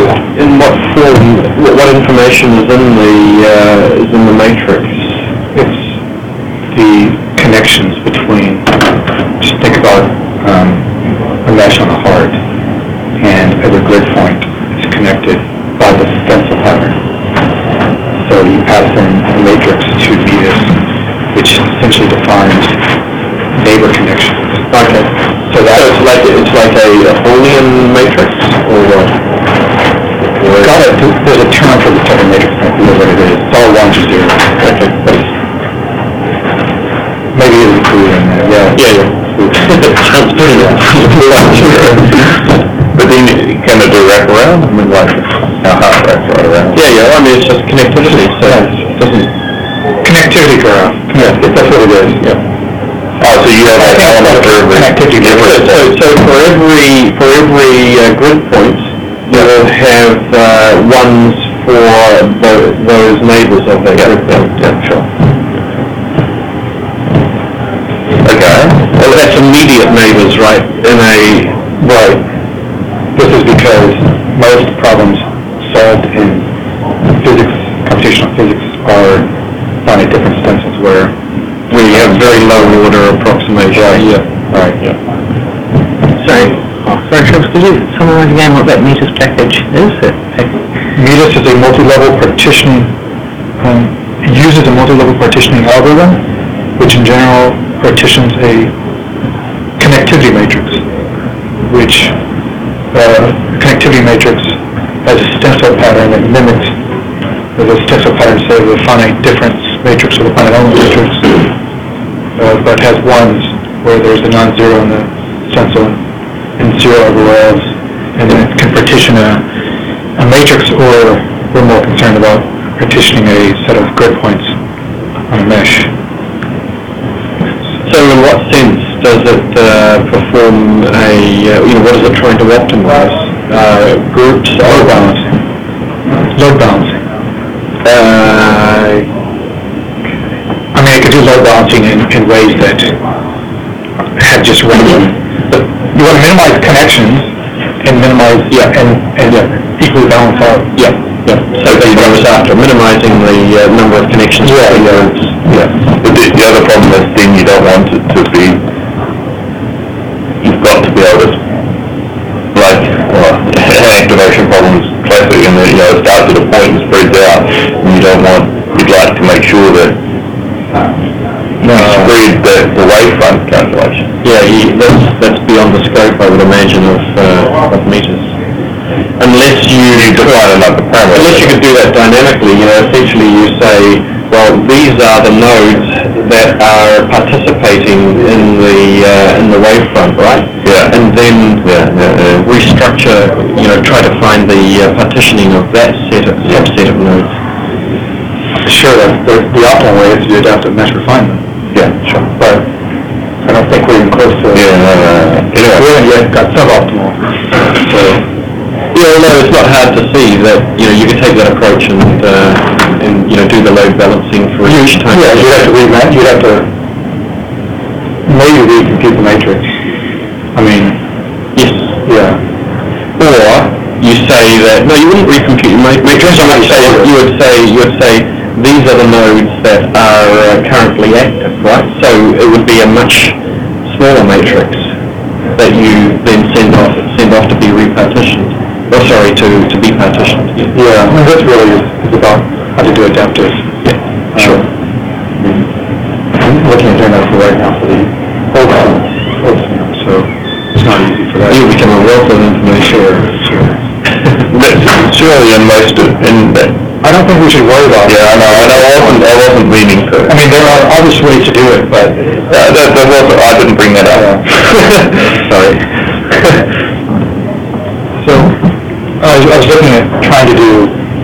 in what form? What information is in the matrix? It's the connections between. Just think about a mesh on a heart, and every grid point is connected by the stencil pattern. So you pass in a matrix to Midas, which essentially defines neighbor connections. Okay. So it's like a Boolean matrix, or what? There's a term for the type of matrix. I forget what it is. It's all ones or zeros. Okay. Maybe it's included in there. Yeah. Sounds pretty But then can it do wrap around? I mean, like how hard wraps right around? Yeah. I mean, it's just connectivity. So it doesn't. Connectivity graph. Yeah, that's what it is. Yeah. Oh, so you have an element for every connectivity. So for every grid point, you will have ones for those neighbours of that grid point. Yeah, sure. Okay. Well, that's immediate neighbours, right? Right. This is because most problems solved in physics, computational physics, are finite difference stencils where we have very low order approximation. Right. Yeah. Sorry, Travis, could you summarize again what that Midas package is? Midas is a multi-level partitioning, uses a multi-level partitioning algorithm, which in general partitions a connectivity matrix, which connectivity matrix has a stencil pattern that mimics the stencil pattern, say, of a finite difference matrix or the finite element matrix, but has ones where there's a non-zero in the stencil and zero everywhere else, and then it can partition a matrix, or we're more concerned about partitioning a set of grid points on a mesh. So in what sense does it perform what is it trying to optimize? Groups? Load balancing. I mean, it could do load balancing in ways that have just random. But you want to minimize connections and minimize, and equally balance out. Yeah. So that goes after minimizing the number of connections. But the other problem is then you don't want it to be, you've got to be able to, an activation problem is classic, and it starts at a point and spreads out, and you'd like to make sure that you spread the wavefront calculation. Yeah, that's beyond the scope, I would imagine, of meters. Unless you define another parameter. Unless you could do that dynamically, essentially you say, well, these are the nodes that are participating in the wavefront, right? Yeah. And then restructure, try to find the partitioning of that subset of nodes. Sure, the optimal way is to do adaptive mesh refinement. Yeah, sure. But I don't think we're even close to it. Anyway. We haven't yet got suboptimal. So. No, it's not hard to see that you could take that approach and do the load balancing for each time. Yeah, you'd have to rematch. You'd have to maybe recompute the matrix. I mean, yes. Yeah. Or you say that you wouldn't recompute your matrix. You would say these are the nodes that are currently active, right? So it would be a much smaller matrix that you then send off to be repartitioned. To be partitioned. Yeah, I mean, this really is about how to do adaptive. Yeah, sure. I'm looking at doing that for right now for the whole system, so it's not easy for that. You become a wealth of information. Sure. Surely I don't think we should worry about it. Yeah, I wasn't meaning to. I mean, there are obvious ways to do it, but I didn't bring that up. Sorry. So, I was looking at trying to do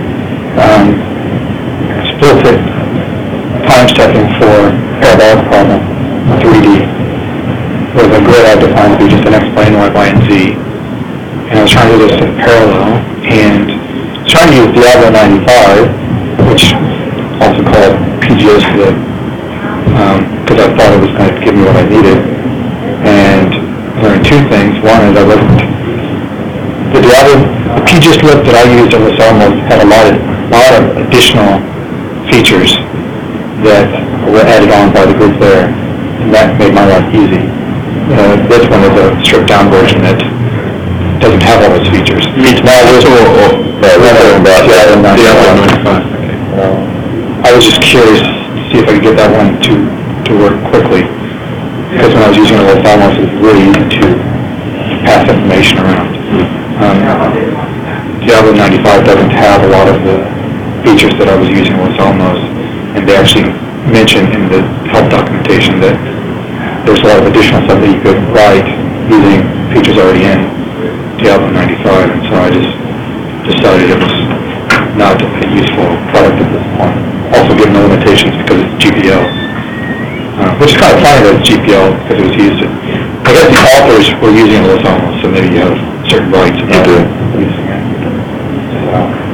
split time stepping for parabolic problem, 3D, with a grid I defined to be just an x plane, y, and z. And I was trying to do this in parallel, and I was trying to use Diablo 95, which also called PGO split, because I thought it was going to give me what I needed. And I learned two things. One is the Diablo the PGIS list that I used in Los Alamos had a lot of additional features that were added on by the group there, and that made my life easy. This one is a stripped down version that doesn't have all those features. Meets Marvis or the other 95. Okay. I was just curious to see if I could get that one to work quickly, because when I was using it with Los Alamos, it was really easy to pass information around. Diablo 95 doesn't have a lot of the features that I was using with Los Alamos, and they actually mention in the help documentation that there's a lot of additional stuff that you could write using features already in Diablo 95, and so I just decided it was not a useful product at this point. Also given the limitations because it's GPL, which is kind of funny that it's GPL because it was used. I guess the authors were using Los Alamos, so maybe you have certain rights about using it. So,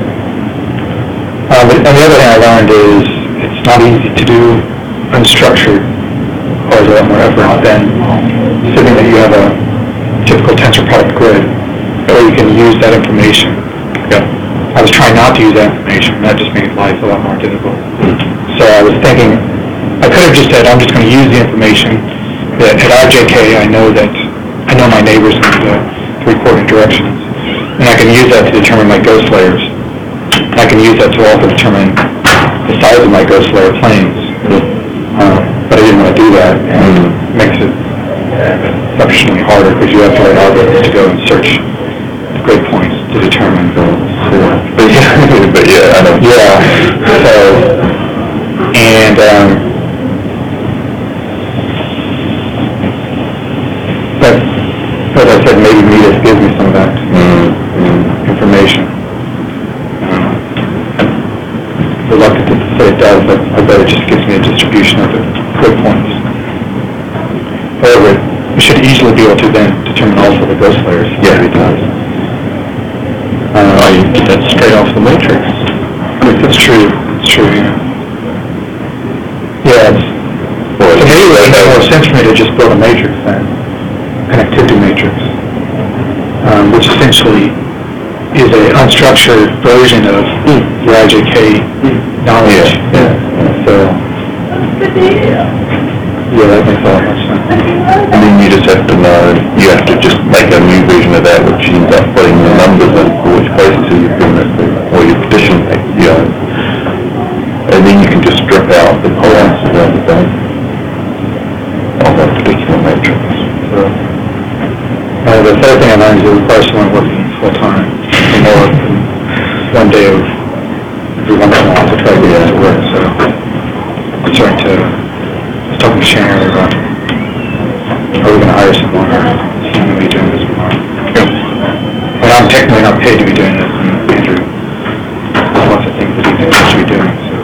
and the other thing I learned is it's not easy to do unstructured. Requires a lot more effort than assuming that you have a typical tensor product grid where you can use that information. Yeah. I was trying not to use that information, and that just made life a lot more difficult. So I was thinking, I could have just said, I'm just going to use the information that at RJK I know my neighbors and the three-coordinate directions, and I can use that to determine my ghost layers. I can use that to also determine the size of my ghost layer planes. But I didn't want to do that, and it makes it sufficiently harder because you have to write algorithms to go and search the grid points to determine those. But yeah, I know. Yeah. So, and but as I said, maybe Metis gives me some of that information. I'm reluctant to say it does, but I bet it just gives me a distribution of the grid points. However, we should easily be able to then determine also the ghost layers. Yeah, it does. You get that straight off the matrix. That's true. It's true, yeah. Yeah, to me, it would make more sense for me to just build a matrix then, connectivity matrix, which essentially is an unstructured version of your IJK knowledge. Yeah. So, yeah, that makes a lot more sense. And then you just have to know, you have to just make a new version of that, which ends up putting the numbers in for which processor you've given it to, or your partition, and then you can just strip out the columns around the date of that particular matrix. So, the third thing I learned is it requires someone working full-time, for more than one day of every once in a while to try to get it to work. So, I'm starting to, I was talking to Shane earlier about, are we going to hire someone, or is he going to be doing this more? And I'm technically not paid to be doing this, and Andrew has lots of things that he thinks I should be doing. So,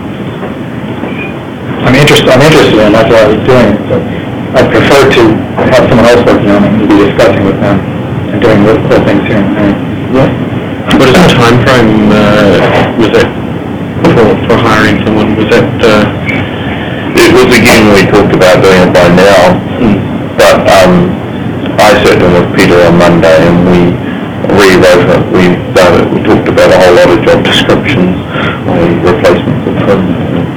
I'm interested in it, that's why I was doing it. So I'd prefer to have someone else working on it and be discussing with them and doing little things here and there. Yeah. What is the time frame, was that for hiring someone? Was that, It was again, we talked about doing it by now, but I sat down with Peter on Monday and we rewrote it. We talked about a whole lot of job descriptions, replacements of trims,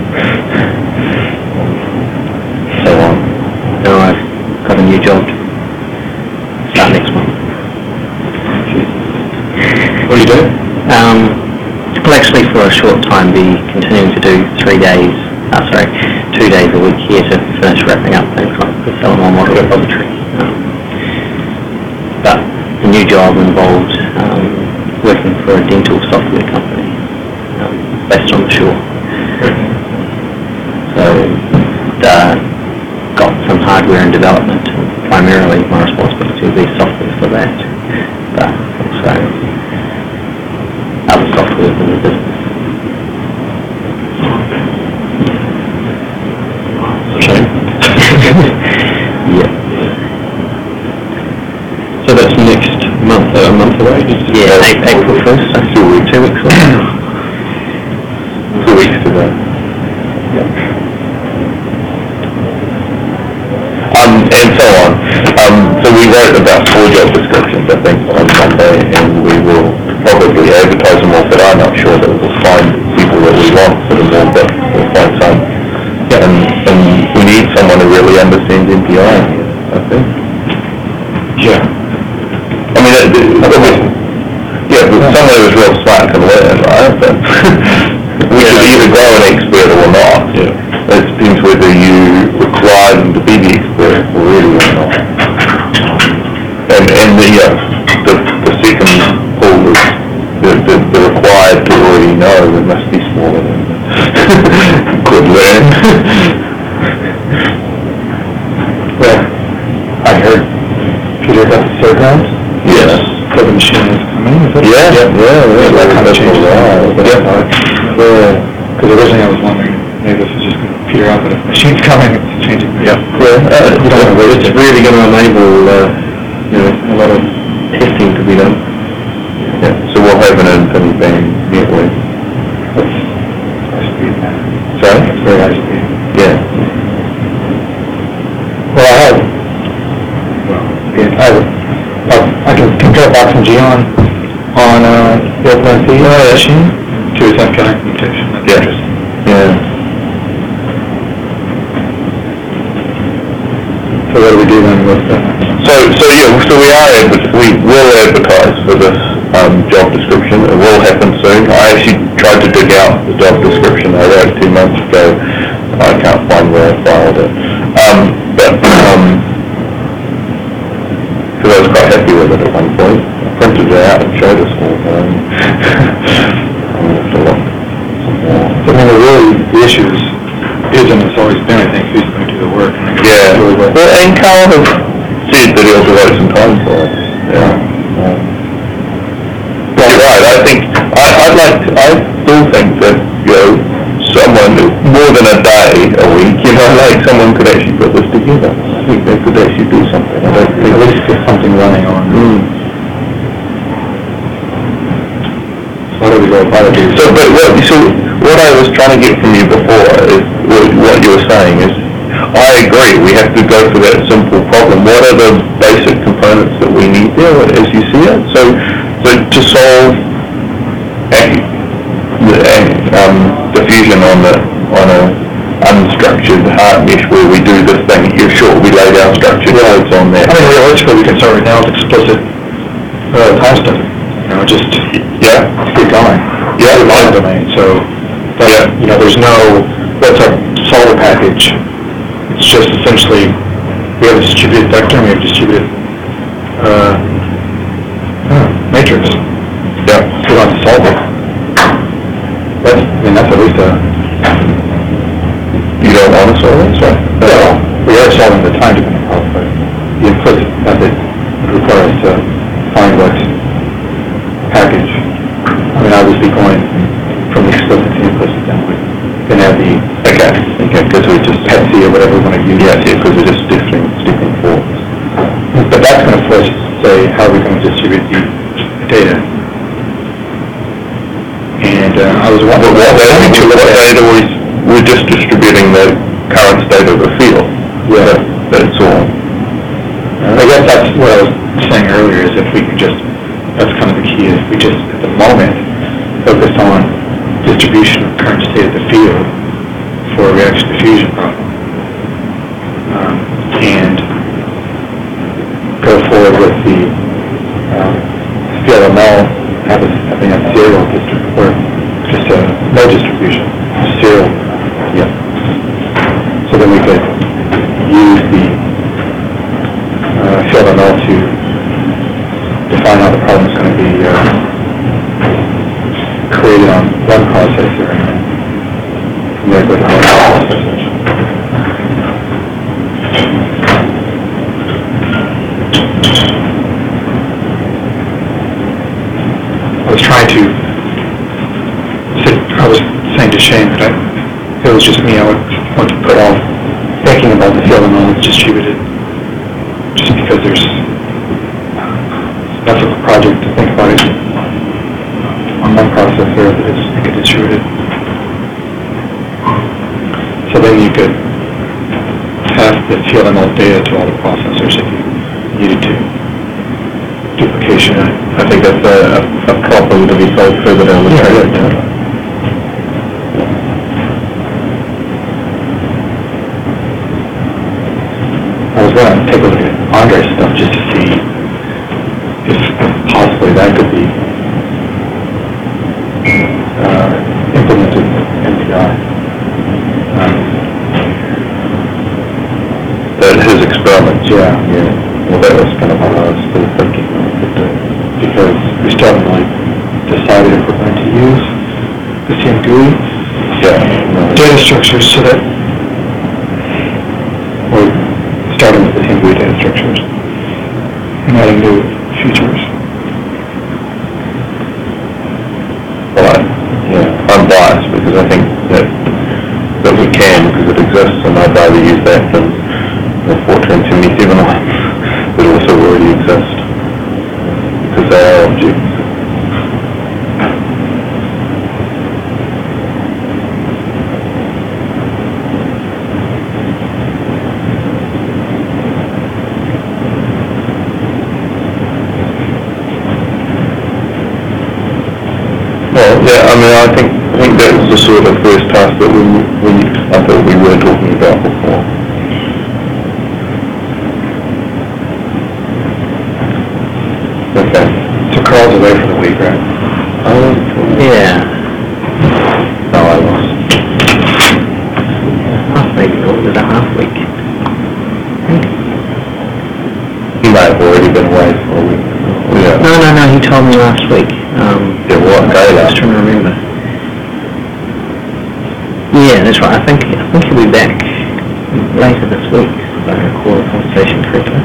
so on. So I've got a new job to start next month. what do you do? Well, actually for a short time be continuing to do 2 days a week here to finish wrapping up things like the Salomon Model Repository. But the new job involved working for a dental software company based on the shore. So got some hardware and development, primarily my responsibility will be software for that, but also other software in the business. Yeah. So that's next month, a month away? Yeah, April 1st, so 2 weeks away. 2 weeks to go. And so on. So we wrote about 4 job descriptions, I think, on Monday, and we will Somebody was real smart can learn, right? But we should either grow an expert or not. Yeah. It depends whether you require them to be the expert already or not. And the second pull is the required to already know it must be smaller than could learn. Well, I heard Peter got the fairgrounds. Yes. So the machine is coming, is it? Yeah. That kind of changes it. Because originally I was wondering, maybe this is just going to peter out, but if the machine's coming, it's changing. Yeah. You don't want to waste It's it. really going to enable, a lot of testing to be done. Yeah. So we'll have an InfiniBand network. That's high speed, man. Sorry? It's very high speed. Yeah. Well, I can compare Box and G on the OpenMP machine to its MPI implementation. That's Yeah. interesting. Yeah. So what do we do then with that? So we will advertise for this job description. It will happen soon. I actually tried to dig out the job description I wrote 2 months ago. I can't find where I filed it. Because I was quite happy with it at one point. I printed it out and showed us all. So the issue isn't, it's always been, I think, who's going to do the work. And Yeah. really well. Well, and Carl has said that he'll devote some time for it. Yeah. You're right. I still think that, someone, more than a day a week, someone could actually put this together. I think they could actually do something. I don't think At least get something running on. So how do we go about it? So what I was trying to get from you before is, what you were saying is, I agree, we have to go for that simple problem. What are the basic components that we need there as you see it? So to solve diffusion on a unstructured hard mesh where we do this thing, you're sure we lay down structured codes on that. I mean, realistically, we can start right now with explicit time stuff. Just keep going. Yeah. Line domain. So, there's that's our solver package. It's just essentially, we have a distributed vector and we have a distributed matrix. Yeah. We want to solve it. That's at least You don't want to solve it, so? well, we are solving the time dependent problem, but the implicit method would require us to find what package. I would be going from the explicit to the implicit, then add the Okay, because we just... PET-C or whatever we want to use. Yeah, because we're just different forms. But that's going to force us to say, how are we going to distribute the data? And I was wondering... We're just distributing the current state of the field. Yeah. That's all. I guess that's what I was saying earlier, is if we can just, that's kind of the key, is we just, at the moment, focus on distribution of current state of the field for a reaction diffusion problem. And go forward with the CLML, having a serial distribution, or just no distribution, serial. Yeah. So then we could use the CLML to define how the problem is going to be created on one processor, and then go to other processors. I was saying to Shane that it was just me, I would want to put off thinking about the CLML that's distributed, just because there's enough of a project to think about it on one processor that is make it distributed. So then you could pass the CLML data to all the processors if you needed to. Duplication. I think that's a problem to be solved further down the track. I was going to take a look at Andre's stuff just to see if possibly that could be Yeah. Yeah, well, that was kind of what I was still thinking. Because we still haven't really decided if we're going to use the CMGUI data structures so that we're starting with the CMGUI data structures and adding new features. Right, yeah, I'm biased because I think that we can, because it exists, and I'd rather use that than the Fortran 77 ones that also already exist, because they are objects. Well, yeah, I mean, I think that was the sort of first task that I thought we were talking about before. Okay. So Carl's away for the week, right? Yeah. No, I was. Maybe not, it was a half week. He might have already been away for a week. Yeah. No, he told me last week. Yeah, what day I was last? trying to remember. Yeah, that's right. I think he'll be back later this week, if I recall the conversation correctly.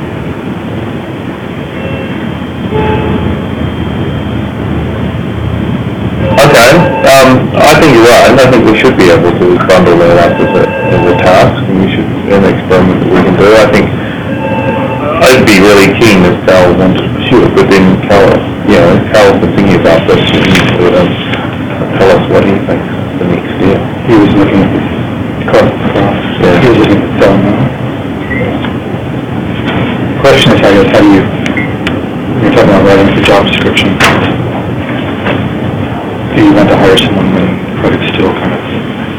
Okay, I think you're right. I think we should be able to bundle that up as a task, and we should, an experiment that we can do. I think I'd be really keen if Cal wanted to pursue it, but then Cal's been thinking about this, and he sort of tell us what he thinks the next year. He was looking at the cost. Yeah. He was looking at selling them. Question is, I guess, how do you, when you're talking about writing the job description, do you want to hire someone when the product's still kind of,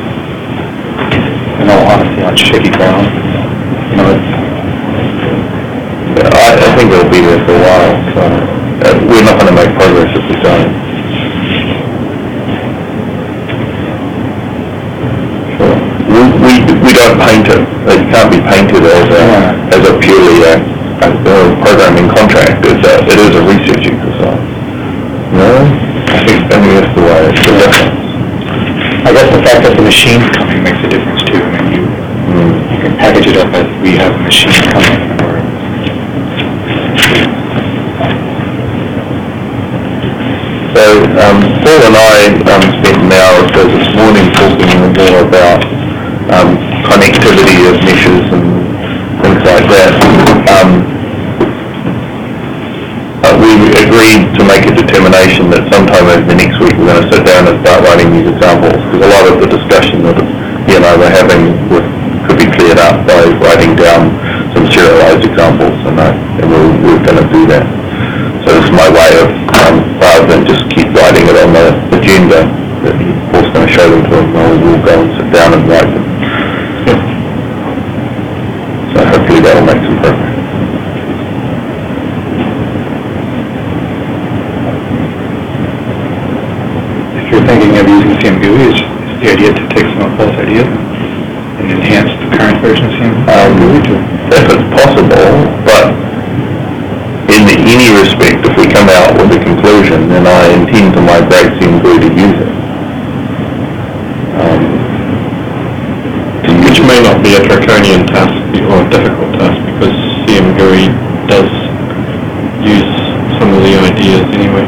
in all honesty, on shaky ground? You know, I think it'll be there for a while, so we're not going to make progress if we don't. Sure. We don't paint it. It can't be painted as a purely a programming contract. It is a research exercise. No? I think that's the way it's the difference. I guess the fact that the machine's coming makes a difference too. I mean, you can package it up as we have a machine coming, or So, Paul and I spent an hour or so this morning talking more about connectivity of meshes and things like that. We agreed to make a determination that sometime over the next week we're going to sit down and start writing these examples, because a lot of the discussion that he and I were having could be cleared up by writing down some serialized examples, and we're going to do that. So this is my way of, rather than just keep writing it on the agenda, that Paul's going to show them to him, we'll go and sit down and write them. So hopefully that'll make some progress. if you're thinking of using CMGUI, is the idea to take some of Paul's ideas and enhance the current version of CMGUI to If it's possible, but in any respect, if we come out with a conclusion, then I intend to migrate CMGUI to use it. Which may not be a draconian task or a difficult task, because CMGUI does use some of the ideas anyway.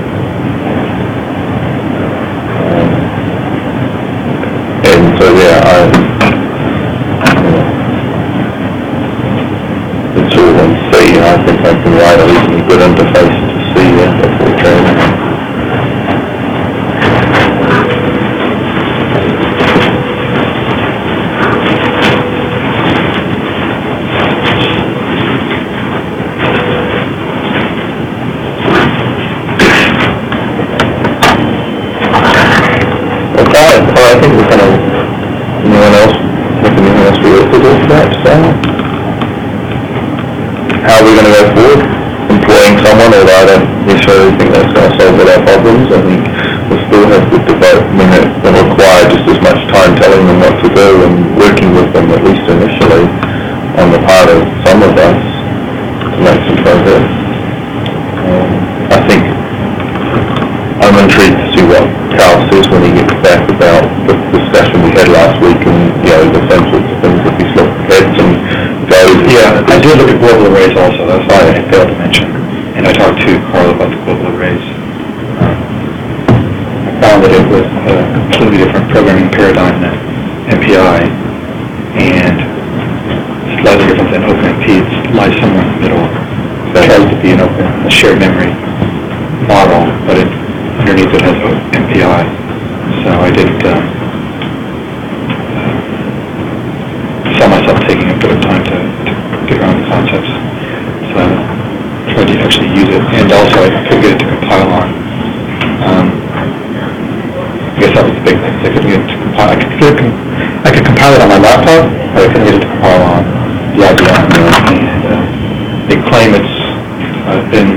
And so, it's all in C. I think I can write a reasonably good interface to C before training. I think we're kind of, anyone else, anything else we ought to talk about today? How are we going to go forward? Employing someone, although I don't necessarily think that's going to solve all our problems. I think we'll still have to devote, it'll require just as much time telling them what to do and working with them, at least initially, on the part of some some of us to make some progress. I think I'm intrigued to see what Carl says when he gets back about the discussion we had last week and, the same sorts of things that he's had some goes. Yeah, I did look at global arrays also, that's why I failed to mention, and I talked to Carl about the global arrays. I found that it was a completely different programming paradigm than MPI, and slightly different than OpenMP. It lies somewhere in the middle. It tries to be a shared memory model, but underneath it has MPI. So I didn't saw myself taking a bit of time to get around the concepts. So I tried to actually use it, and also I could get it to compile on. I guess that was the big thing. I couldn't get it to compile. I could compile it on my laptop, but I couldn't get it to compile on the IBM. And they claim it's been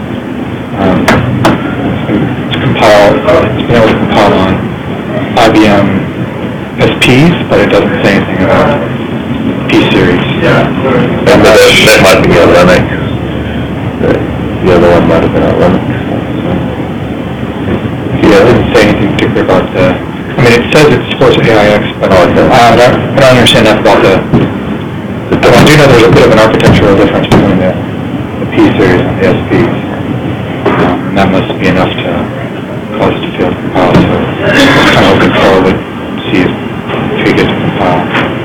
been able to compile on IBM SPs, but it doesn't say anything about P-series. Yeah. And that might be on Linux. The other one might have been on Linux. Yeah, it didn't say anything particular about it says it supports AIX, but I don't understand enough about I do know there's a bit of an architectural difference between the P-series and the SPs. And that must be enough to cause it to fail to compile, so I was kind of hoping Carl would see if he could get to compile.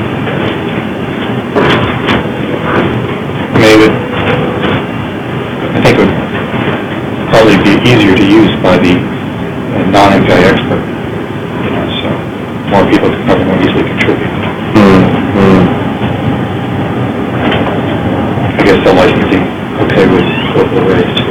I think it would probably be easier to use by the non-MPI expert, so more people could probably more easily contribute. I guess the licensing okay with global arrays too.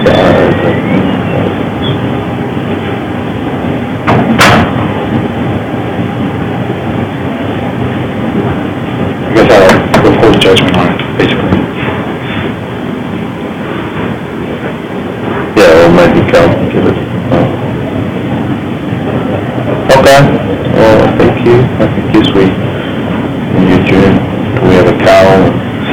I guess I'll report judgment on it, basically. Yeah, or maybe Carl can give it. Okay. Well, thank you. I guess we adjourn. We have a Carl.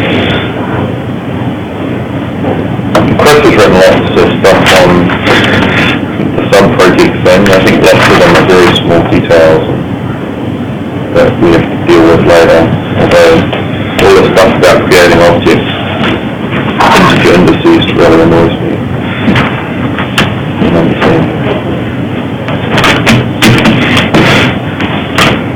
Chris has written lots of stuff on the sub-project thing. I think lots of them are very small details that we have to deal with later. Although all the stuff about creating objects into indices rather than always